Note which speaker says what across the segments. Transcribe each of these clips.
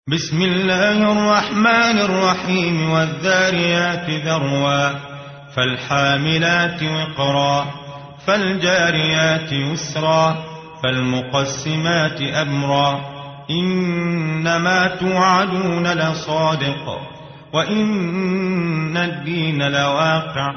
Speaker 1: بسم الله الرحمن الرحيم والذاريات ذروا فالحاملات وقرا فالجاريات يسرا فالمقسمات أمرا إنما توعدون لصادق وإن الدين لواقع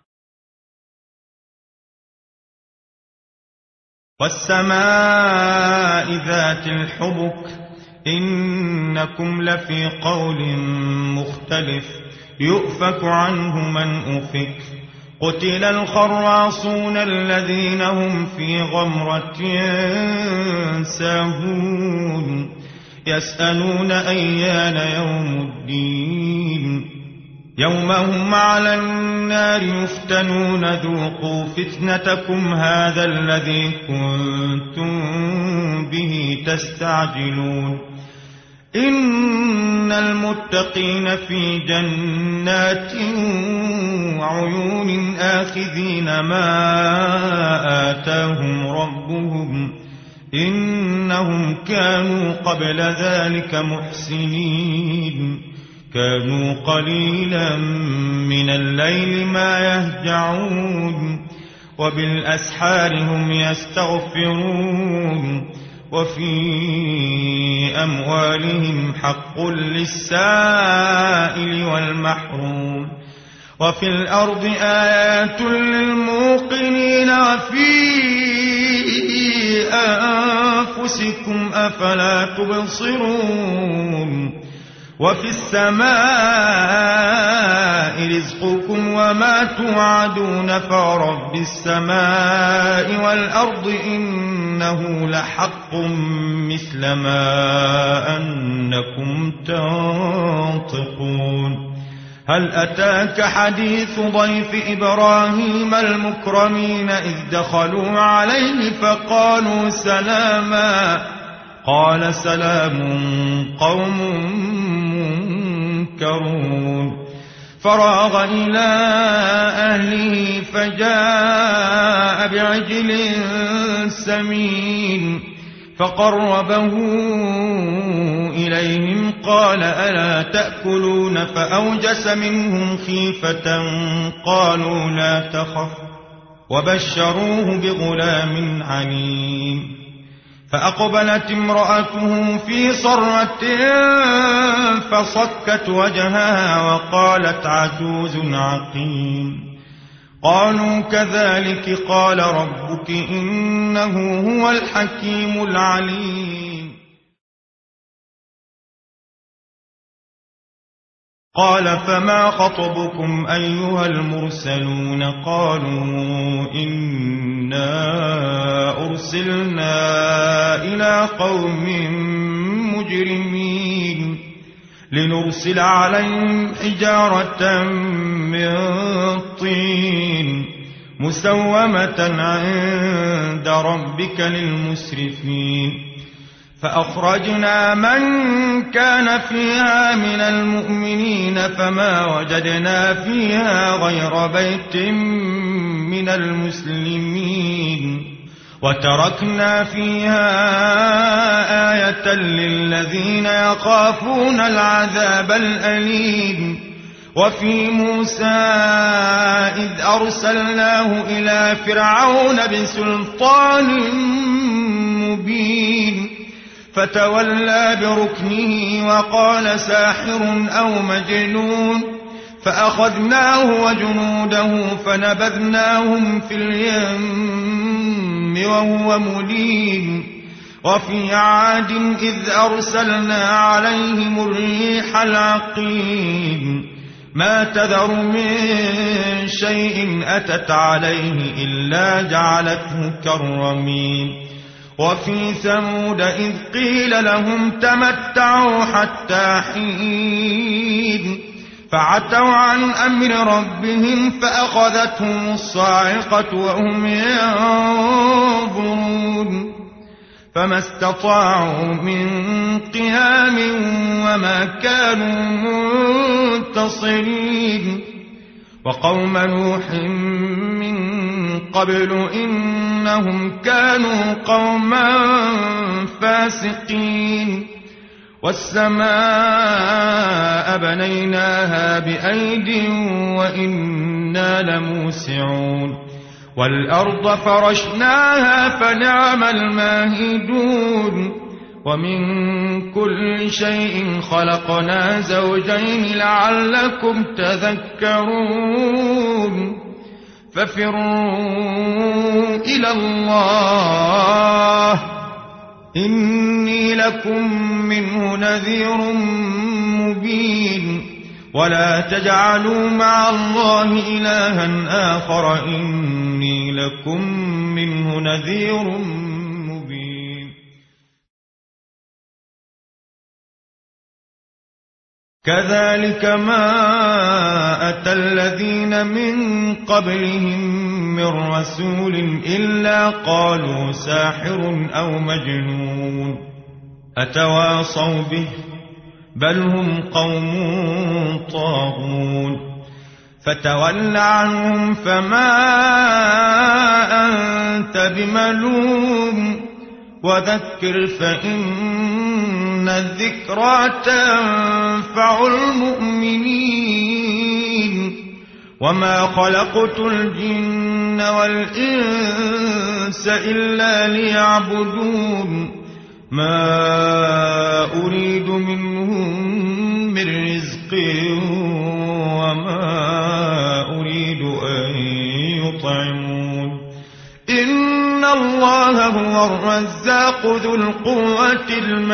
Speaker 1: والسماء ذات الحبك إنكم لفي قول مختلف يؤفك عنه من أفك قتل الخراصون الذين هم في غمرة ساهون يسألون أيان يوم الدين يوم هم على النار يفتنون ذوقوا فتنتكم هذا الذي كنتم به تستعجلون إن المتقين في جنات وعيون آخذين ما آتاهم ربهم إنهم كانوا قبل ذلك محسنين كانوا قليلا من الليل ما يهجعون وبالأسحار هم يستغفرون وفي أموالهم حق للسائل والمحروم وفي الأرض آيات للموقنين وفي أنفسكم أفلا تبصرون وفي السماء رزقكم وما توعدون فرب السماء والأرض إنه لحق مثل ما أنكم تنطقون هل أتاك حديث ضيف إبراهيم المكرمين إذ دخلوا عليه فقالوا سلاما قال سلام قوم منكرون فراغ إلى أهله فجاء بعجل سمين فقربه إليهم قال ألا تأكلون فأوجس منهم خيفة قالوا لا تخف وبشروه بغلام عليم فأقبلت امرأته في صرة فصكت وجهها وقالت عجوز عقيم قالوا كذلك قال ربك إنه هو الحكيم العليم قال فما خطبكم أيها المرسلون قالوا إنا أرسلنا إلى قوم مجرمين لنرسل عليهم حجارة من طين مسومة عند ربك للمسرفين فأخرجنا من كان فيها من المؤمنين فما وجدنا فيها غير بيت من المسلمين وتركنا فيها آية للذين يخافون العذاب الأليم وفي موسى إذ أرسلناه إلى فرعون بسلطان مبين فتولى بركنه وقال ساحر أو مجنون فأخذناه وجنوده فنبذناهم في اليم وهو مليم وفي عاد إذ أرسلنا عليهم الريح العقيم ما تذر من شيء أتت عليه إلا جعلته كالرميم وفي ثمود إذ قيل لهم تمتعوا حتى حين فعتوا عن أمر ربهم فأخذتهم الصاعقة وهم ينظرون فما استطاعوا من قيام وما كانوا منتصرين وقوم نوح من قبل إنهم كانوا قوما فاسقين والسماء بنيناها بأيد وإنا لموسعون والأرض فرشناها فنعم الماهدون ومن كل شيء خلقنا زوجين لعلكم تذكرون ففروا إلى الله إني لكم منه نذير مبين ولا تجعلوا مع الله إلها آخر إني لكم منه نذير مبين كذلك ما أتى الذين من قبلهم من رسول إلا قالوا ساحر أو مجنون أتواصوا به بل هم قوم طاغون فتول عنهم فما أنت بملوم وذكر فإن الذكرى تنفع المؤمنين وما خلقت الجن والإنس إلا ليعبدون ما أريد منهم من رزق وما أريد أن يطعمون إن الله هو الرزاق ذو القوة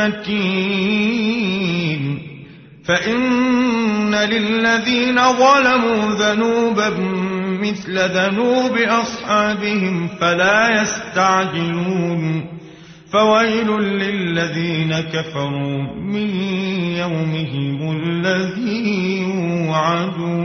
Speaker 1: المتين فإن للذين ظلموا ذنوبا مثل ذنوب أصحابهم فلا يستعجلون فويل للذين كفروا من يومهم الذي يوعدون